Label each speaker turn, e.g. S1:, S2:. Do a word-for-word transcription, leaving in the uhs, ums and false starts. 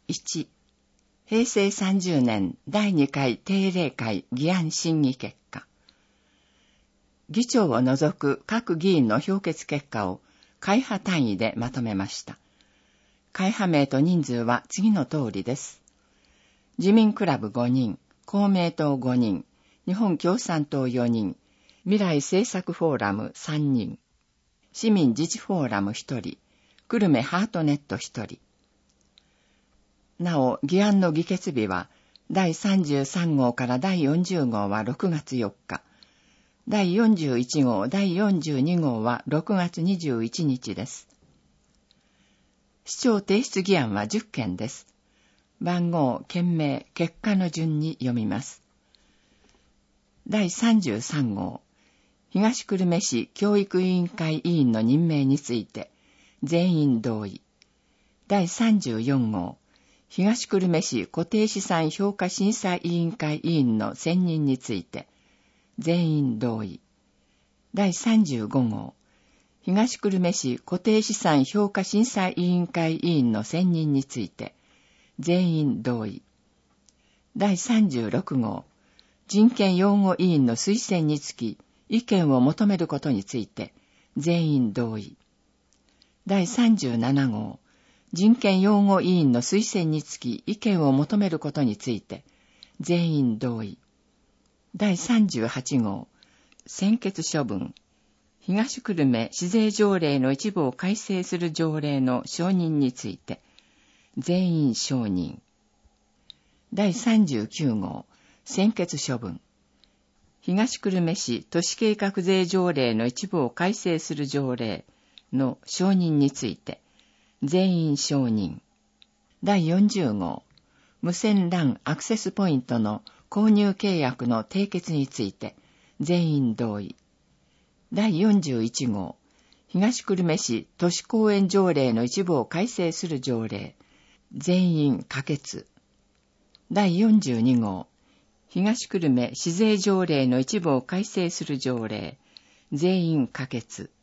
S1: いち、へいせいさんじゅうねんだいにかい定例会議案審議結果。議長を除く各議員の評決結果を会派単位でまとめました。会派名と人数は次の通りです。自民クラブごにん、公明党ごにん、日本共産党よにん、未来政策フォーラムさんにん、市民自治フォーラムひとり、久留米ハートネットひとり。なお、議案の議決日は、だいさんじゅうさん号からだいよんじゅう号はろくがつよっか、だいよんじゅういち号、だいよんじゅうに号はろくがつにじゅういちにちです。市長提出議案はじゅっけんです。番号、件名、結果の順に読みます。だいさんじゅうさん号、東久留米市教育委員会委員の任命について、全員同意。だいさんじゅうよん号、東久留米市固定資産評価審査委員会委員の選任について、全員同意。だいさんじゅうご号、東久留米市固定資産評価審査委員会委員の選任について、全員同意。だいさんじゅうろく号、人権擁護委員の推薦につき、意見を求めることについて、全員同意。だいさんじゅうなな号、人権擁護委員の推薦につき、意見を求めることについて、全員同意。だいさんじゅうはち号、専決処分、東久留米市税条例の一部を改正する条例の承認について、全員承認。だいさんじゅうきゅう号、専決処分。東久留米市都市計画税条例の一部を改正する条例の承認について、全員承認。だいよんじゅう号、無線 ラン アクセスポイントの購入契約の締結について、全員同意。だいよんじゅういち号、東久留米市都市公園条例の一部を改正する条例、全員可決。だいよんじゅうに号、東久留米市税条例の一部を改正する条例、全員可決。